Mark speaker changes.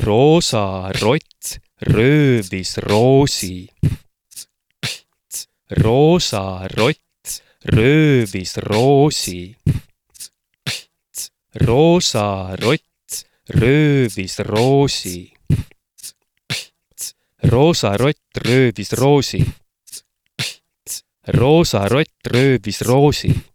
Speaker 1: Roosa rott röövis roosi. Roosa rott röövis roosi. Roosa rott röövis roosi. Roosa rott röövis roosi. Roosa rott röövis roosi.